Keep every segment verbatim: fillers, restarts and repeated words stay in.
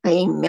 Amen.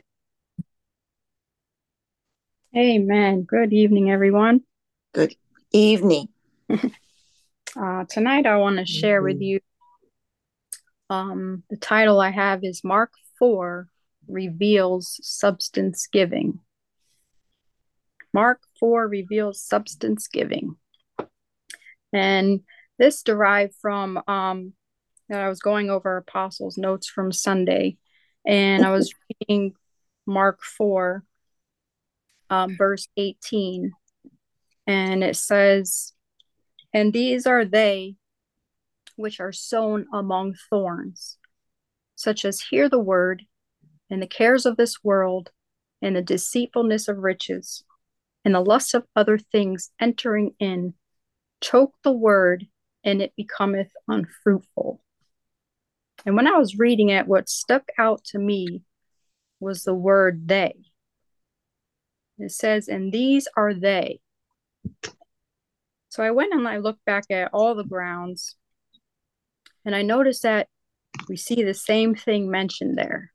Amen. Good evening, everyone. Good evening. Uh, tonight, I want to share with you um, the title I have is Mark four Reveals Substance Giving. Mark four reveals substance giving. And this derived from um, that I was going over Apostles' notes from Sunday, and I was reading Mark four, um, verse eighteen, and it says, "And these are they which are sown among thorns, such as hear the word, and the cares of this world, and the deceitfulness of riches, and the lust of other things entering in, choke the word, and it becometh unfruitful." And when I was reading it, what stuck out to me was the word they. It says, "And these are they." So I went and I looked back at all the grounds, and I noticed that we see the same thing mentioned there.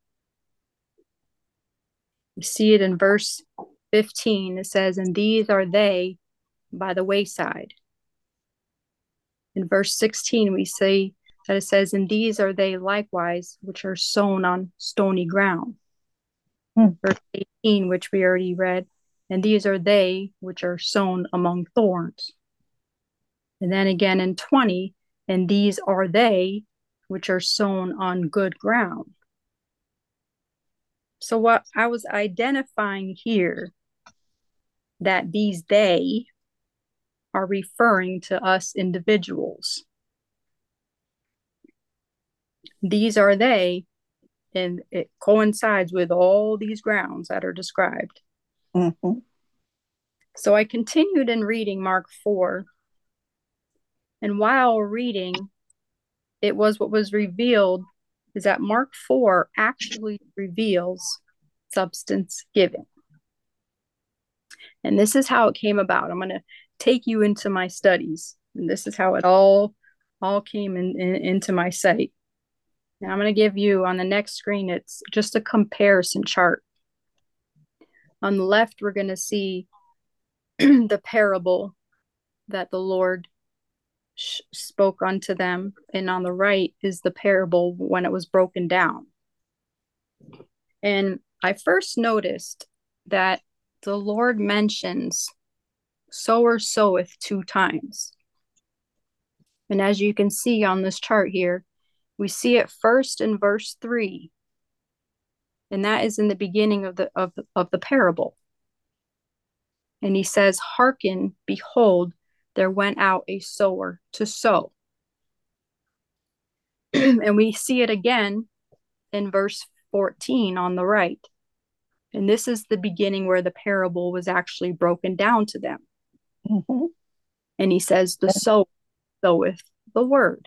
We see it in verse fifteen. It says, "And these are they by the wayside." In verse sixteen, we see that it says, "And these are they likewise, which are sown on stony ground." Hmm. Verse eighteen, which we already read, "And these are they which are sown among thorns." And then again in twenty, "And these are they which are sown on good ground." So what I was identifying here, that these they are referring to us individuals. These are they, and it coincides with all these grounds that are described. Mm-hmm. So I continued in reading Mark four, and while reading, it was what was revealed is that Mark four actually reveals substance giving. And this is how it came about. I'm going to take you into my studies, and this is how it all all came in, in, into my sight. Now I'm going to give you on the next screen, it's just a comparison chart. On the left, we're going to see the parable that the Lord sh- spoke unto them. And on the right is the parable when it was broken down. And I first noticed that the Lord mentions sower soweth two times. And as you can see on this chart here, we see it first in verse three. And that is in the beginning of the of, of the parable. And he says, "Hearken, behold, there went out a sower to sow." And we see it again in verse fourteen on the right. And this is the beginning where the parable was actually broken down to them. Mm-hmm. And he says, "The sower soweth the word."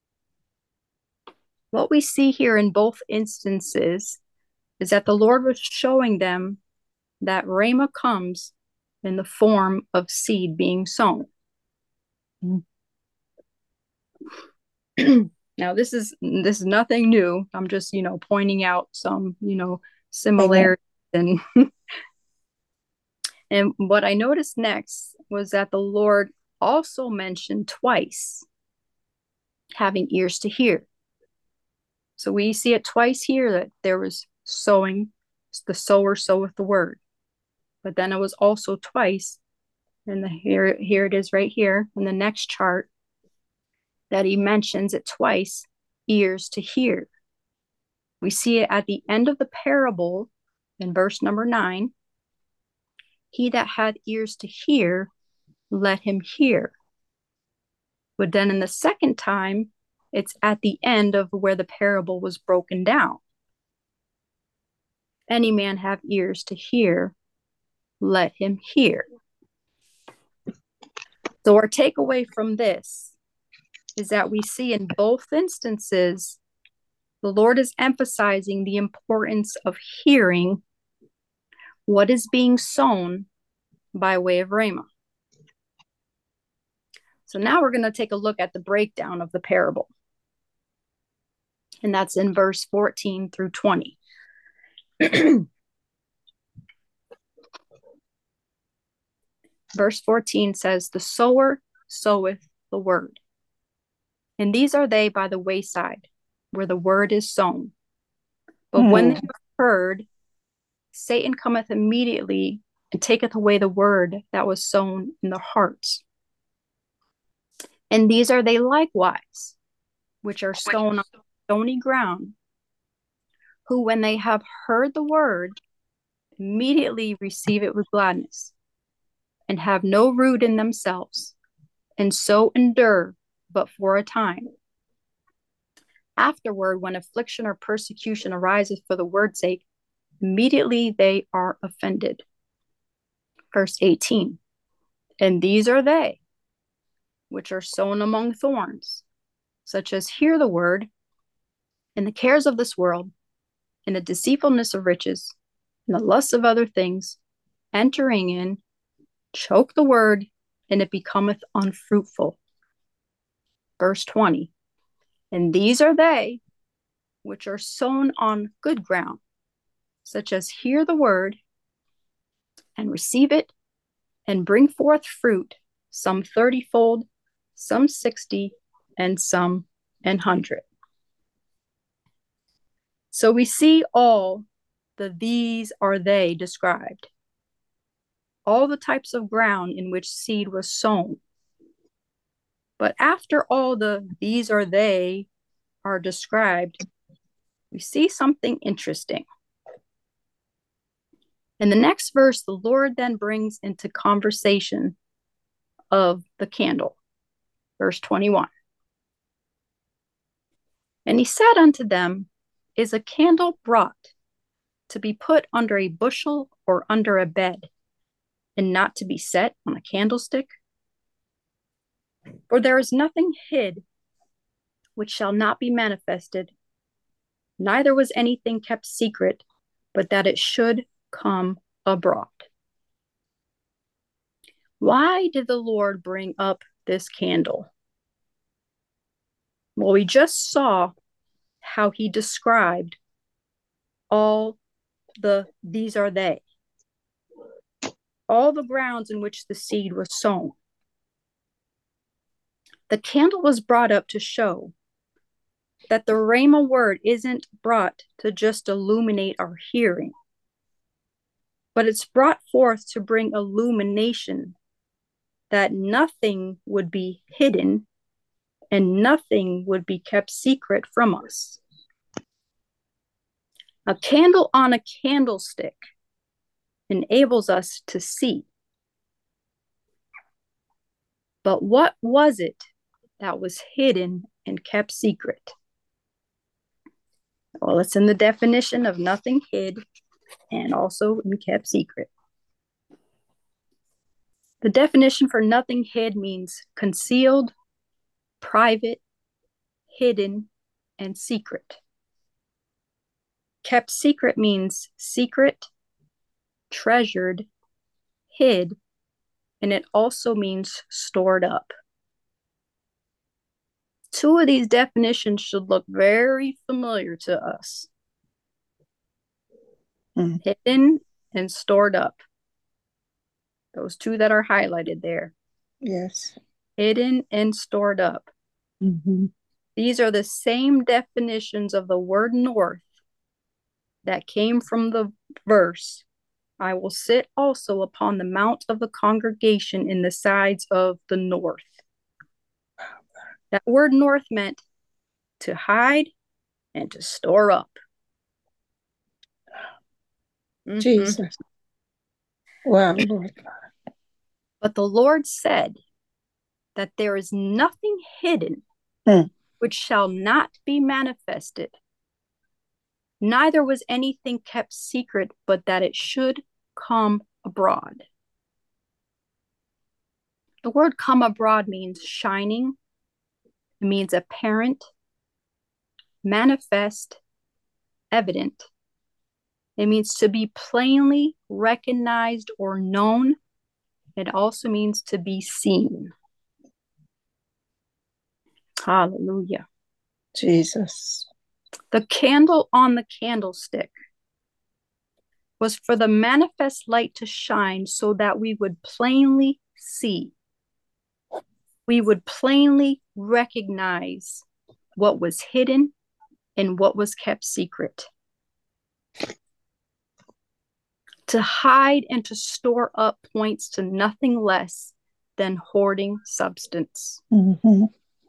What we see here in both instances is that the Lord was showing them that Rhema comes in the form of seed being sown. Now, this is this is nothing new. I'm just, you know, pointing out some, you know, Amen. similarities. And and what I noticed next was that the Lord also mentioned twice having ears to hear. So we see it twice here that there was sowing, the sower soweth the word. But then it was also twice, and the, here here it is right here in the next chart, that he mentions it twice, ears to hear. We see it at the end of the parable in verse number nine. "He that hath ears to hear, let him hear." But then in the second time, it's at the end of where the parable was broken down. "Any man have ears to hear, let him hear." So our takeaway from this is that we see in both instances, the Lord is emphasizing the importance of hearing what is being sown by way of Rhema. So now we're going to take a look at the breakdown of the parable. And that's in verse fourteen through twenty. Verse fourteen says, the sower soweth the word. And these are they by the wayside, where the word is sown. But when they Mm. have heard, Satan cometh immediately and taketh away the word that was sown in the hearts. And these are they likewise, which are sown on stony ground, who, when they have heard the word, immediately receive it with gladness, and have no root in themselves, and so endure but for a time. Afterward, when affliction or persecution arises for the word's sake, immediately they are offended. Verse eighteen, and these are they which are sown among thorns, such as hear the word, and the cares of this world, and the deceitfulness of riches, and the lusts of other things, entering in, choke the word, and it becometh unfruitful. Verse twenty, and these are they which are sown on good ground, such as hear the word, and receive it, and bring forth fruit, some thirtyfold, some sixty, and some an hundred. So we see all the these are they described, all the types of ground in which seed was sown. But after all the these are they are described, we see something interesting. In the next verse, the Lord then brings into conversation of the candle. Verse twenty-one. And he said unto them, is a candle brought to be put under a bushel or under a bed, and not to be set on a candlestick? For there is nothing hid which shall not be manifested, neither was anything kept secret, but that it should come abroad. Why did the Lord bring up this candle? Well, we just saw how he described all the these are they, all the grounds in which the seed was sown. The candle was brought up to show that the Rhema word isn't brought to just illuminate our hearing, but it's brought forth to bring illumination, that nothing would be hidden and nothing would be kept secret from us. A candle on a candlestick enables us to see. But what was it that was hidden and kept secret? Well, it's in the definition of nothing hid and also in kept secret. The definition for nothing hid means concealed, private, hidden, and secret. Kept secret means secret, treasured, hid, and it also means stored up. Two of these definitions should look very familiar to us. Mm. Hidden and stored up. Those two that are highlighted there. Yes. Hidden and stored up. Mm-hmm. These are the same definitions of the word north that came from the verse, I will sit also upon the mount of the congregation in the sides of the north. That word north meant to hide and to store up. Jesus. Mm-hmm. Wow, Lord God. But the Lord said that there is nothing hidden mm. which shall not be manifested, neither was anything kept secret, but that it should come abroad. The word come abroad means shining. It means apparent, manifest, evident. It means to be plainly recognized or known. It also means to be seen. Hallelujah. Jesus. The candle on the candlestick was for the manifest light to shine so that we would plainly see. We would plainly recognize what was hidden and what was kept secret. To hide and to store up points to nothing less than hoarding substance. Mm-hmm.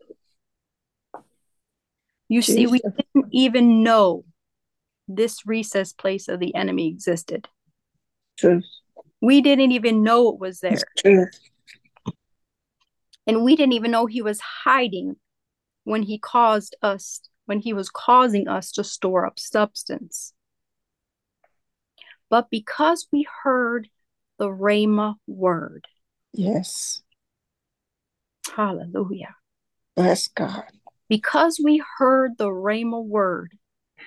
You Jesus. see, we didn't even know this recess place of the enemy existed. Truth. We didn't even know it was there. Truth. And we didn't even know he was hiding when he caused us, when he was causing us to store up substance. But because we heard the Rhema word. Yes. Hallelujah. Bless God. Because we heard the Rhema word,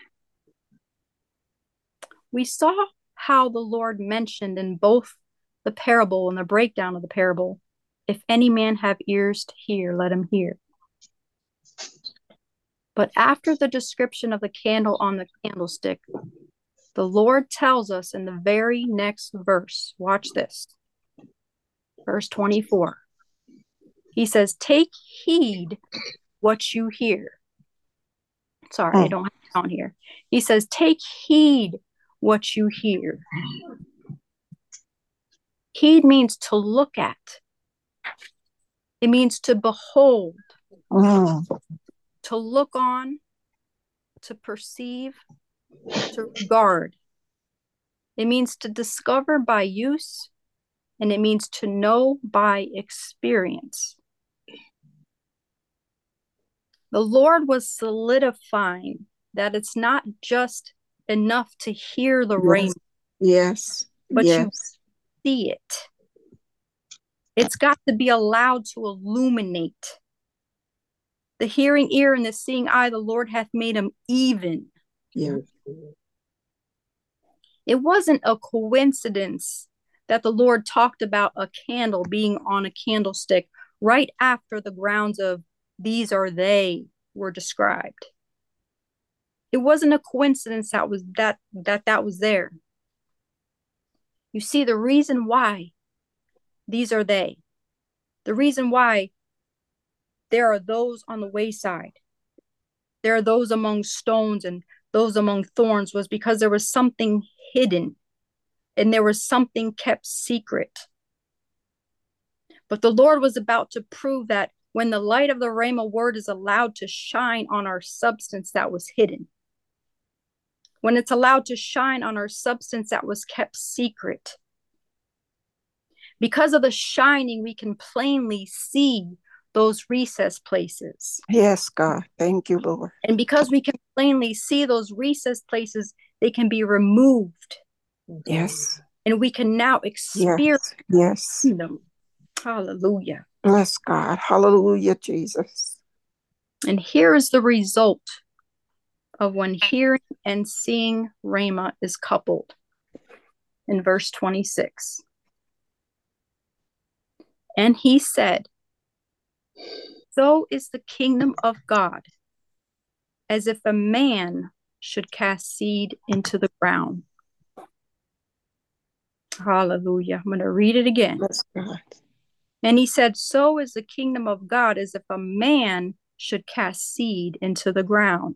we saw how the Lord mentioned in both the parable and the breakdown of the parable, if any man have ears to hear, let him hear. But after the description of the candle on the candlestick, the Lord tells us in the very next verse, watch this, verse twenty-four. He says, take heed what you hear. Sorry, mm. I don't have it on here. He says, take heed what you hear. Heed means to look at. It means to behold, Mm. to look on, to perceive, to regard. It means to discover by use, and it means to know by experience. The Lord was solidifying that it's not just enough to hear the yes. rainbow. Yes. But yes. you see it. It's got to be allowed to illuminate. The hearing ear and the seeing eye, the Lord hath made them even. Yeah. It wasn't a coincidence that the Lord talked about a candle being on a candlestick right after the grounds of these are they were described. It wasn't a coincidence that was that that that was there. You see, the reason why these are they, the reason why there are those on the wayside, there are those among stones and those among thorns, was because there was something hidden and there was something kept secret. But the Lord was about to prove that when the light of the Rhema word is allowed to shine on our substance that was hidden, when it's allowed to shine on our substance that was kept secret, because of the shining, we can plainly see those recess places. Yes, God. Thank you, Lord. And because we can plainly see those recess places, they can be removed. Yes. And we can now experience yes. yes. them. Hallelujah. Bless God. Hallelujah, Jesus. And here is the result of when hearing and seeing Rhema is coupled. In verse twenty-six. And he said, so is the kingdom of God, as if a man should cast seed into the ground. Hallelujah. I'm going to read it again. Bless God. And he said, so is the kingdom of God, as if a man should cast seed into the ground.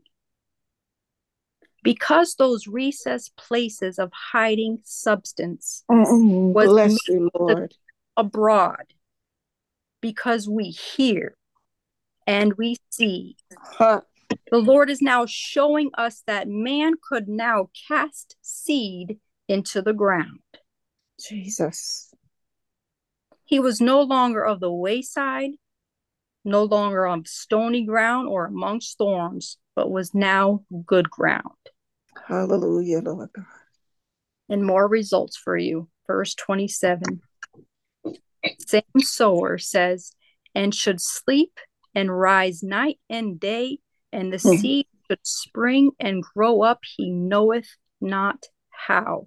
Because those recessed places of hiding substance Mm-mm. was Bless you, Lord. abroad, because we hear and we see. Huh. The Lord is now showing us that man could now cast seed into the ground. Jesus. He was no longer of the wayside, no longer on stony ground or amongst thorns, but was now good ground. Hallelujah, Lord God. And more results for you. Verse twenty-seven. Same sower says, and should sleep and rise night and day, and the mm-hmm. seed should spring and grow up, he knoweth not how.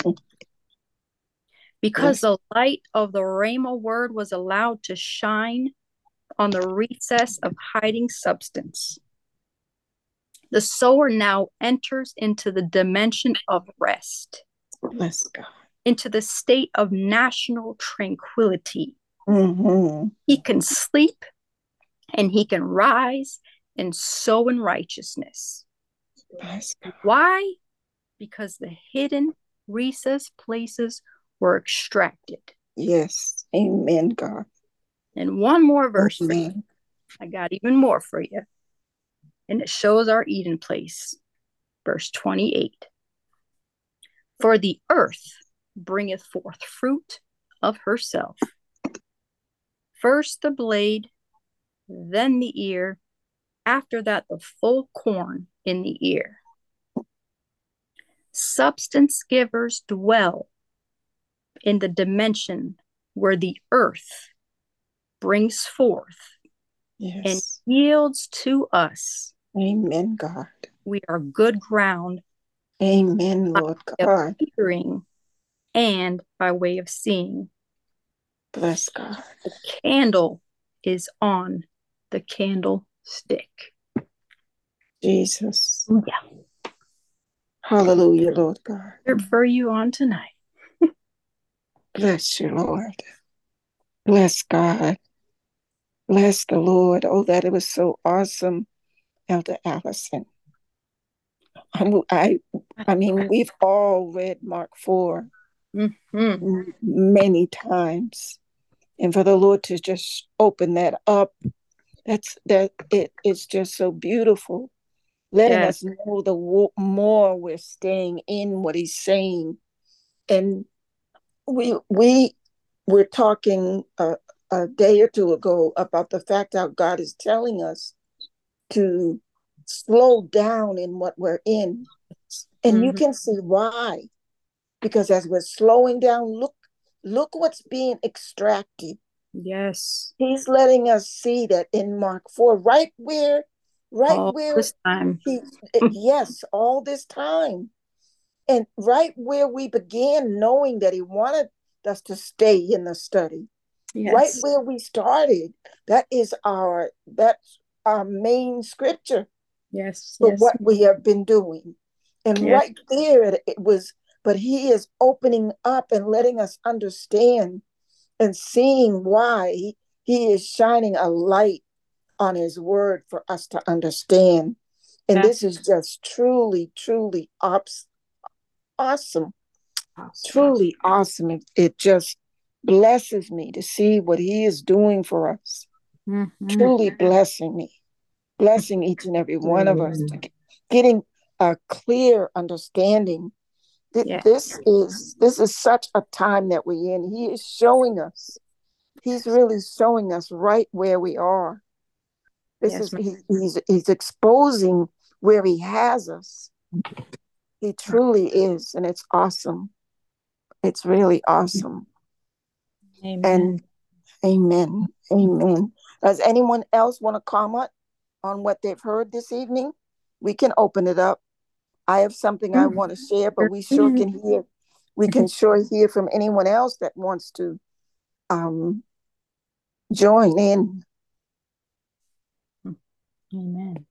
Because yes. the light of the Rhema word was allowed to shine on the recess of hiding substance. The sower now enters into the dimension of rest. Bless God. into the state of national tranquility. Mm-hmm. He can sleep and he can rise and sow in righteousness. Bless God. Why? Because the hidden recess places were extracted. Yes. Amen, God. And one more verse for you. Amen. I got even more for you. And it shows our Eden place. Verse twenty-eight. For the earth bringeth forth fruit of herself. First the blade, then the ear, after that the full corn in the ear. Substance givers dwell in the dimension where the earth brings forth yes. and yields to us. Amen, God. We are good ground. Amen, Lord God. Hearing and by way of seeing. Bless God. The candle is on the candlestick. Jesus. Yeah. Hallelujah, Lord God. Here for you on tonight. Bless you, Lord. Bless God. Bless the Lord. Oh, that it was so awesome, Elder Allison. I, I, I mean, we've all read Mark four mm-hmm. many times. And for the Lord to just open that up, that's that it is just so beautiful, letting yes. us know the more we're staying in what he's saying. And we we were talking a, a day or two ago about the fact how God is telling us to slow down in what we're in. And mm-hmm. you can see why. Because as we're slowing down, look, look what's being extracted. Yes. He's letting us see that in Mark four, right where, right all where this time. He, yes, all this time. And right where we began knowing that he wanted us to stay in the study. Yes. Right where we started. That is our, that's our main scripture. Yes. For yes. what we have been doing. And yes. right there it, it was, but he is opening up and letting us understand and seeing why he, he is shining a light on his word for us to understand. And yeah. this is just truly, truly awesome. Awesome. Truly awesome. It, it just blesses me to see what he is doing for us. Mm-hmm. Truly blessing me, blessing each and every one of us, getting a clear understanding. Yeah. This is this is such a time that we're in. He is showing us. He's really showing us right where we are. This yes, is he, he's he's exposing where he has us. He truly is, and it's awesome. It's really awesome. Amen. And amen. Amen. Does anyone else want to comment on what they've heard this evening? We can open it up. I have something I want to share, but we sure can hear. We can sure hear from anyone else that wants to um, join in. Amen.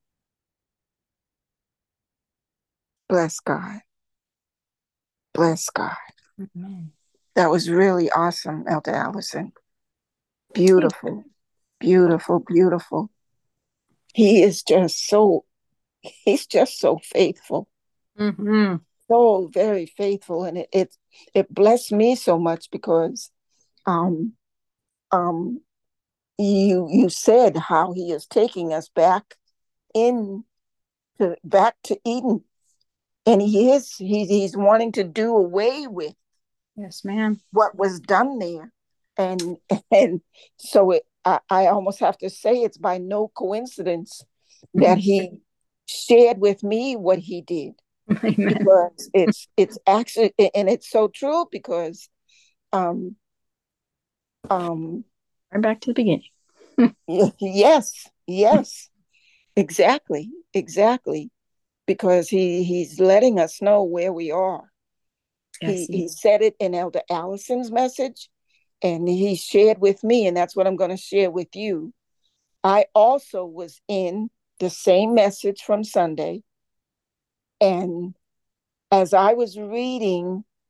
Bless God. Bless God. Amen. That was really awesome, Elder Allison. Beautiful, beautiful, beautiful. He is just so, he's just so faithful. Mm-hmm. So very faithful. And it, it, it blessed me so much because um, um, you, you said how he is taking us back in to, back to Eden. And he is, he's, he's wanting to do away with yes, ma'am. what was done there. And and so it, I, I almost have to say it's by no coincidence that he shared with me what he did. Amen. Because it's it's actually, and it's so true because um um right back to the beginning. yes, yes, exactly, exactly. Because he he's letting us know where we are. Yes, he, he said it in Elder Allison's message, and he shared with me, and that's what I'm going to share with you. I also was in the same message from Sunday, and as I was reading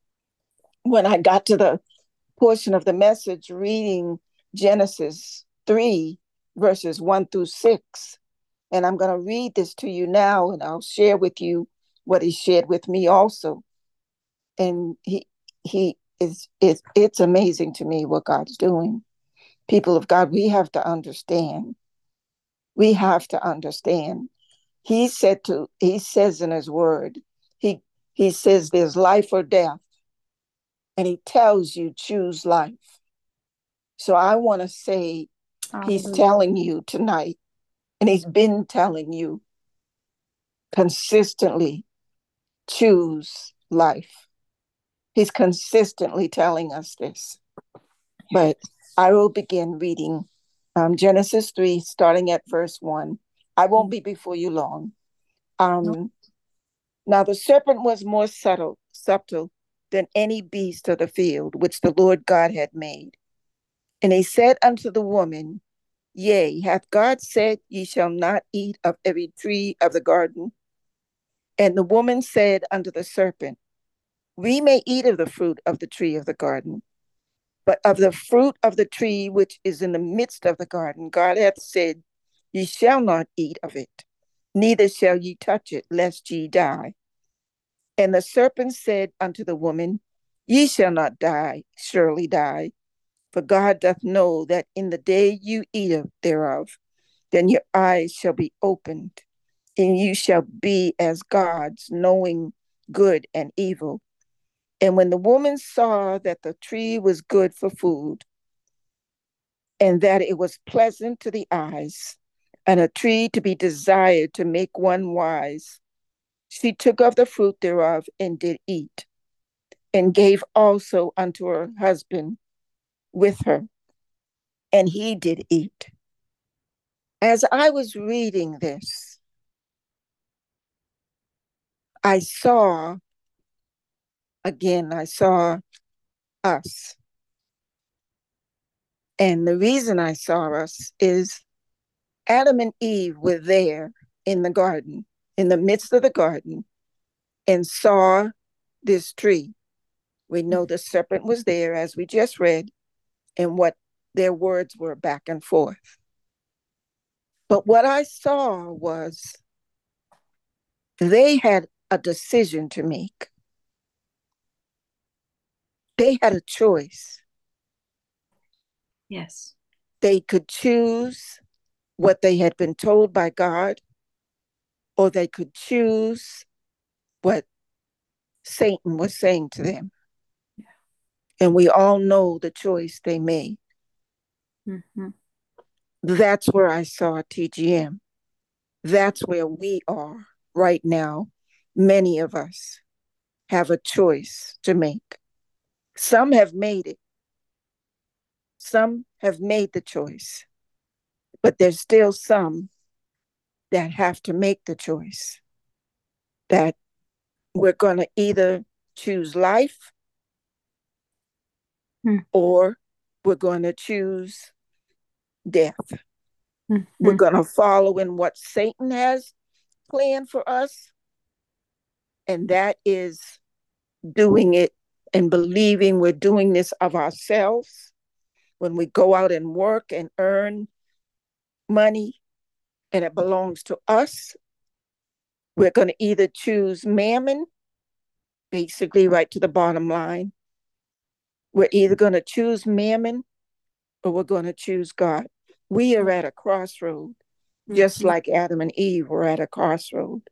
when I got to the portion of the message reading Genesis three, verses one through six. And I'm going to read this to you now, and I'll share with you what he shared with me also. And he he is it's it's amazing to me what God's doing. People of God, we have to understand. We have to understand. He said to he says in his word, he he says there's life or death, and he tells you choose life. So I want to say he's Hallelujah. telling you tonight, and he's been telling you consistently, choose life. He's consistently telling us this. But I will begin reading um, Genesis three, starting at verse one. I won't be before you long. Um, now the serpent was more subtle, subtle than any beast of the field which the Lord God had made. And he said unto the woman, Yea, hath God said, Ye shall not eat of every tree of the garden? And the woman said unto the serpent, We may eat of the fruit of the tree of the garden, but of the fruit of the tree which is in the midst of the garden, God hath said, Ye shall not eat of it, neither shall ye touch it, lest ye die. And the serpent said unto the woman, Ye shall not die, surely die. For God doth know that in the day you eat of thereof, then your eyes shall be opened, and you shall be as gods, knowing good and evil. And when the woman saw that the tree was good for food, and that it was pleasant to the eyes, and a tree to be desired to make one wise, she took of the fruit thereof and did eat, and gave also unto her husband with her, and he did eat. As I was reading this, I saw, again, I saw us. And the reason I saw us is Adam and Eve were there in the garden, in the midst of the garden, and saw this tree. We know the serpent was there, as we just read, and what their words were back and forth. But what I saw was they had a decision to make. They had a choice. Yes. They could choose what they had been told by God, or they could choose what Satan was saying to them. Yeah. And we all know the choice they made. Mm-hmm. That's where I saw T G M. That's where we are right now. Many of us have a choice to make. Some have made it. Some have made the choice. But there's still some that have to make the choice that we're going to either choose life mm-hmm. or we're going to choose death. Mm-hmm. We're going to follow in what Satan has planned for us, and that is doing it and believing we're doing this of ourselves. When we go out and work and earn money and it belongs to us, we're going to either choose mammon, basically right to the bottom line. We're either going to choose mammon or we're going to choose God. We are at a crossroad, just Mm-hmm. like Adam and Eve were at a crossroad.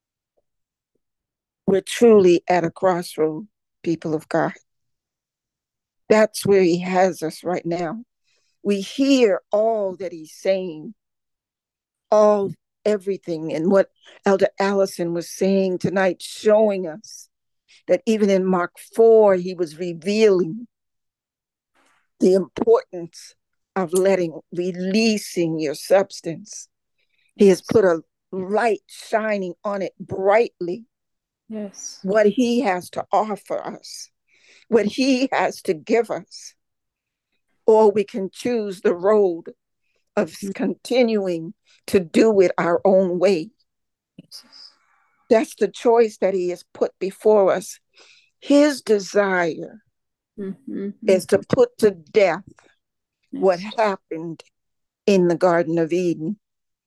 We're truly at a crossroad, people of God. That's where he has us right now. We hear all that he's saying, all everything, and what Elder Allison was saying tonight, showing us that even in Mark four, he was revealing the importance of letting, releasing your substance. He has put a light shining on it brightly. Yes. What he has to offer us, what he has to give us. Or we can choose the road of Mm-hmm. continuing to do it our own way. Jesus. That's the choice that he has put before us. His desire Mm-hmm. is to put to death Yes. what happened in the Garden of Eden,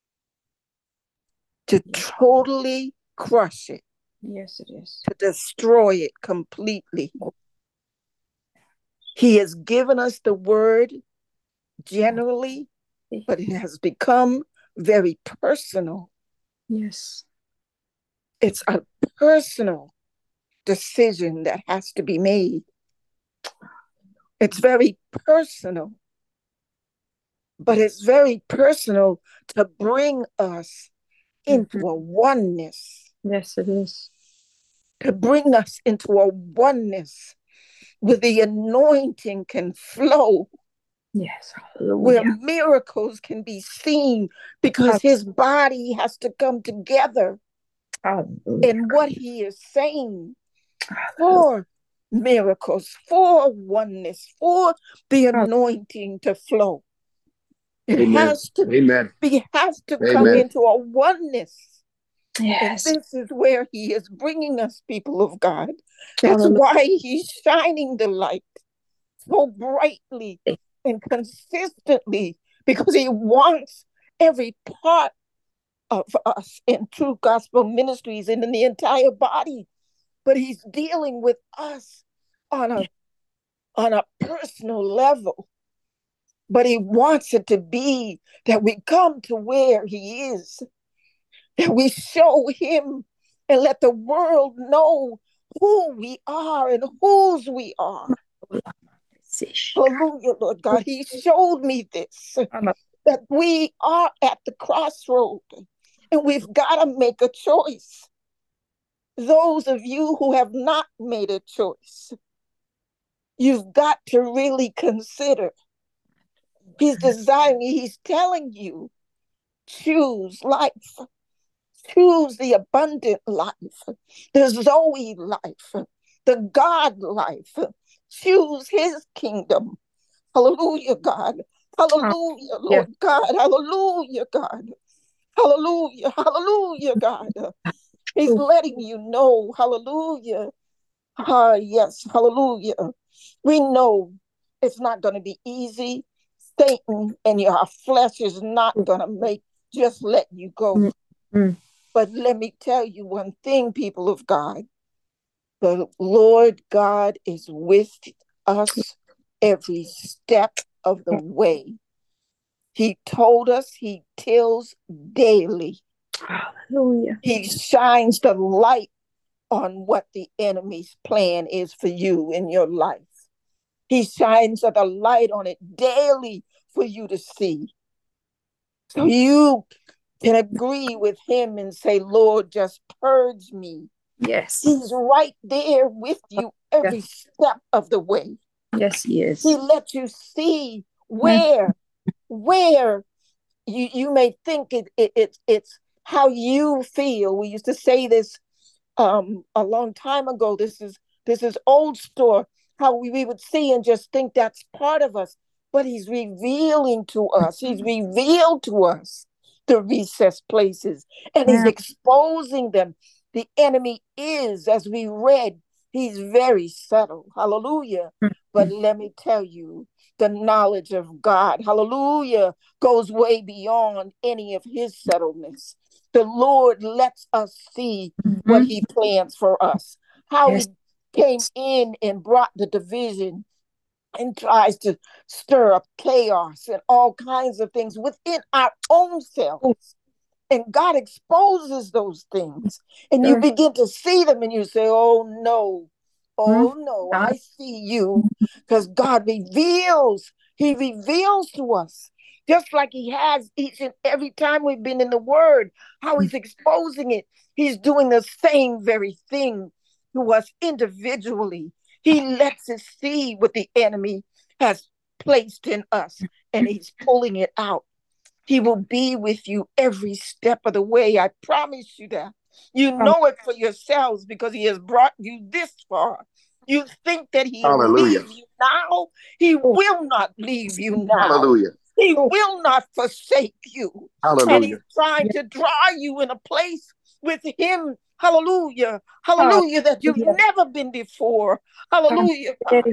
to Yes. totally crush it. Yes, it is. To destroy it completely. He has given us the word generally, but it has become very personal. Yes. It's a personal decision that has to be made. It's very personal, but it's very personal to bring us into Mm-hmm. a oneness. Yes, it is. To bring us into a oneness where the anointing can flow. Yes. Where Hallelujah. miracles can be seen, because his body has to come together Hallelujah. in what he is saying for miracles, for oneness, for the anointing to flow. It Amen. has to Amen. be, has to Amen. come into a oneness. Yes. And this is where he is bringing us, people of God. That's Hallelujah. Why he's shining the light so brightly and consistently, because he wants every part of us in True Gospel Ministries and in the entire body. But he's dealing with us on a on a personal level. But he wants it to be that we come to where he is, that we show him and let the world know who we are and whose we are. Hallelujah, Lord God. He showed me this, that we are at the crossroad and we've got to make a choice. Those of you who have not made a choice, you've got to really consider. He's desiring, he's telling you, choose life. Choose the abundant life, the Zoe life, the God life. Choose his kingdom. Hallelujah, God. Hallelujah, Lord God. Hallelujah, God. Hallelujah. Hallelujah, God. He's letting you know. Hallelujah. Ah, yes. Hallelujah. We know it's not going to be easy. Satan and your flesh is not going to make just let you go. Mm-hmm. But let me tell you one thing, people of God. The Lord God is with us every step of the way. He told us he tills daily. Hallelujah. He shines the light on what the enemy's plan is for you in your life. He shines the light on it daily for you to see. So you can agree with him and say, Lord, just purge me. Yes. He's right there with you every yes. step of the way. Yes, he is. He lets you see where, where you, you may think it, it, it, it's how you feel. We used to say this um, a long time ago. This is this is old store, how we, we would see and just think that's part of us. But he's revealing to us. He's revealed to us the recessed places, and he's exposing them. The enemy is, as we read, he's very subtle. Hallelujah. But let me tell you, the knowledge of God, hallelujah, goes way beyond any of his subtleness. The Lord lets us see mm-hmm. what he plans for us, how yes. he came in and brought the division and tries to stir up chaos and all kinds of things within our own selves. And God exposes those things. And sure. you begin to see them and you say, oh, no, oh, no, I see you. Because God reveals, he reveals to us, just like he has each and every time we've been in the word, how he's exposing it. He's doing the same very thing to us individually. He lets us see what the enemy has placed in us, and he's pulling it out. He will be with you every step of the way. I promise you that. You know it for yourselves because he has brought you this far. You think that he'll Hallelujah. Leave you now? He will not leave you now. Hallelujah. He will not forsake you. Hallelujah. And he's trying to draw you in a place with him. Hallelujah. Hallelujah. That you've never been before. Hallelujah. God.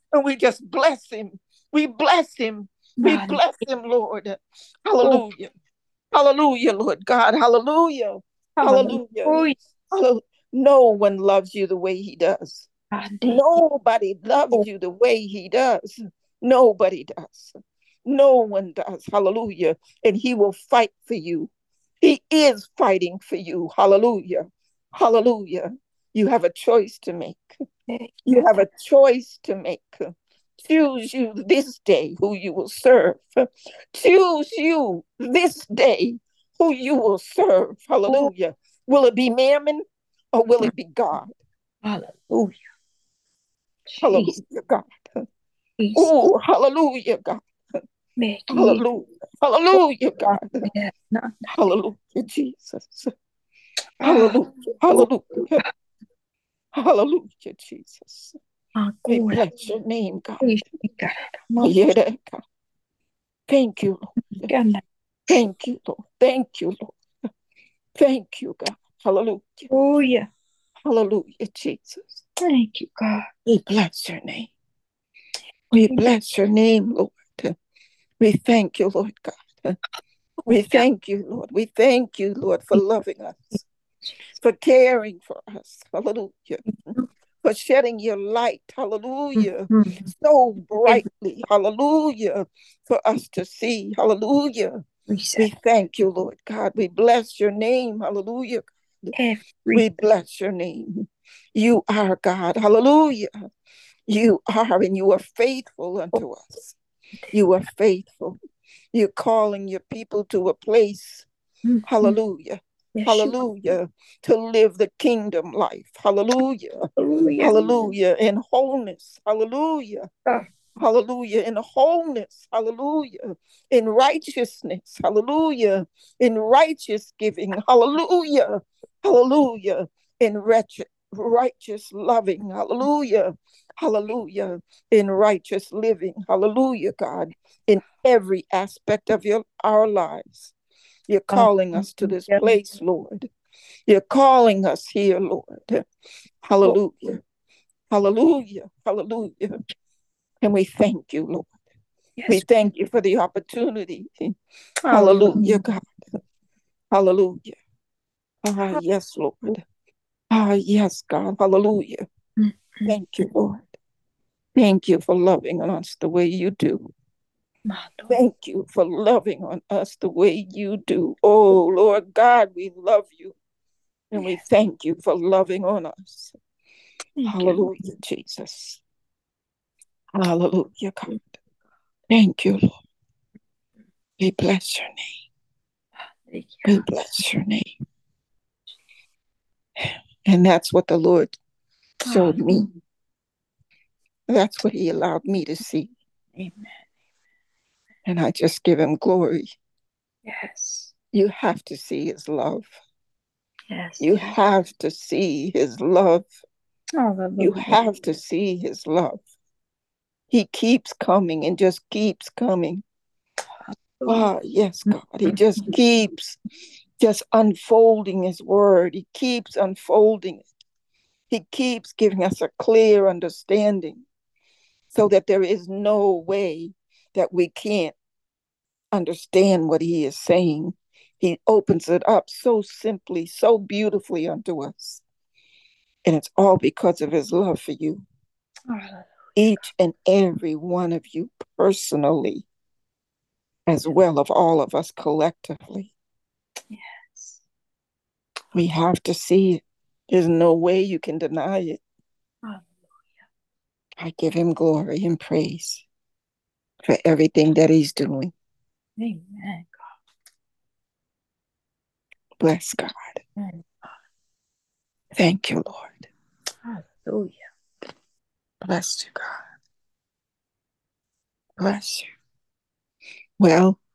And we just bless him. We bless him. We bless him, Lord. Hallelujah. Hallelujah, Lord God. Hallelujah. Hallelujah. Hallelujah. No one loves you the way he does. Nobody loves you the way he does. Nobody does. No one does. Hallelujah. And he will fight for you. He is fighting for you. Hallelujah. Hallelujah. You have a choice to make. You have a choice to make. Choose you this day who you will serve. Choose you this day who you will serve. Hallelujah. Will it be Mammon or will it be God? Hallelujah. Hallelujah, God. Oh, hallelujah, God. Hallelujah. Hallelujah, God. Hallelujah, Jesus. Hallelujah. Hallelujah. Hallelujah, Jesus. We bless your name, God. Yeah, God. Thank you, Lord. Thank you, Lord. Thank you, Lord. Thank you, God. Hallelujah. Hallelujah. Hallelujah, Jesus. Thank you, God. We bless your name. We bless your name, Lord. We thank you, Lord God. We thank you, Lord. We thank you, Lord, for loving us, for caring for us. Hallelujah. For shedding your light, hallelujah, mm-hmm. so brightly, hallelujah, for us to see, hallelujah. We, we thank you, Lord God. We bless your name, hallelujah. Every... We bless your name. You are God, hallelujah. You are, and you are faithful unto us. You are faithful. You're calling your people to a place, mm-hmm. hallelujah. Yes, hallelujah, to live the kingdom life. Hallelujah. Hallelujah. Hallelujah. In wholeness. Hallelujah. Uh. Hallelujah. In wholeness. Hallelujah. In righteousness. Hallelujah. In righteous giving. Hallelujah. Hallelujah. In wretched, righteous loving. Hallelujah. Hallelujah. In righteous living. Hallelujah, God. In every aspect of your, our lives. You're calling us to this place, Lord. You're calling us here, Lord. Hallelujah. Hallelujah. Hallelujah. And we thank you, Lord. Yes. We thank you for the opportunity. Hallelujah, God. Hallelujah. Ah, yes, Lord. Ah, yes, God. Hallelujah. Mm-hmm. Thank you, Lord. Thank you for loving on us the way you do. Thank you for loving on us the way you do. Oh, Lord God, we love you. And we thank you for loving on us. Thank Hallelujah, you. Jesus. Hallelujah, God. Thank you, Lord. We bless your name. You. We bless your name. And that's what the Lord showed me. That's what he allowed me to see. Amen. And I just give him glory. Yes. You have to see his love. Yes. You have to see his love. Oh, you have to see his love. He keeps coming and just keeps coming. Ah, oh, yes, God. He just keeps just unfolding his word. He keeps unfolding it. He keeps giving us a clear understanding so that there is no way that we can't understand what he is saying. He opens it up so simply, so beautifully unto us. And it's all because of his love for you. Oh, each and every one of you personally, as well as all of us collectively. Yes. We have to see it. There's no way you can deny it. Hallelujah. I give him glory and praise for everything that he's doing. Amen, God. Bless God. Amen. Thank you, Lord. Hallelujah. Bless you, God. Bless you. Well,